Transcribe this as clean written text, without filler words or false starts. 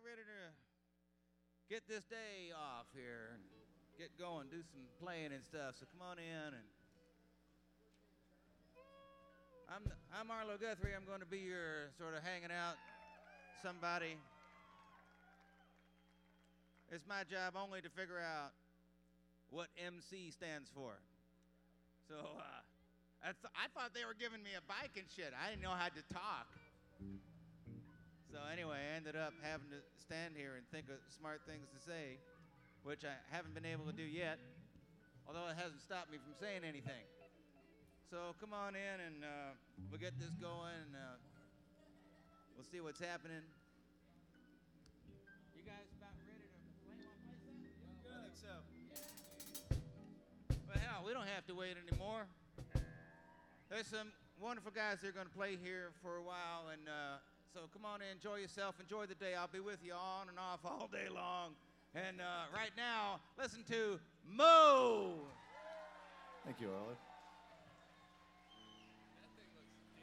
ready to get this day off here and get going, do some playing and stuff. So come on in. And I'm Arlo Guthrie. I'm going to be your sort of hanging out somebody. It's my job only to figure out what MC stands for. So I thought they were giving me a bike and shit. I didn't know how to talk. So anyway, I ended up having to stand here and think of smart things to say, which I haven't been able to do yet, although it hasn't stopped me from saying anything. So come on in and we'll get this going and we'll see what's happening. You guys about ready to play? Want to play something? I think so. Well, hell, we don't have to wait anymore. There's some wonderful guys that are going to play here for a while, and so come on in, enjoy yourself, enjoy the day. I'll be with you on and off all day long. And right now, listen to Mo. Thank you, Arlo.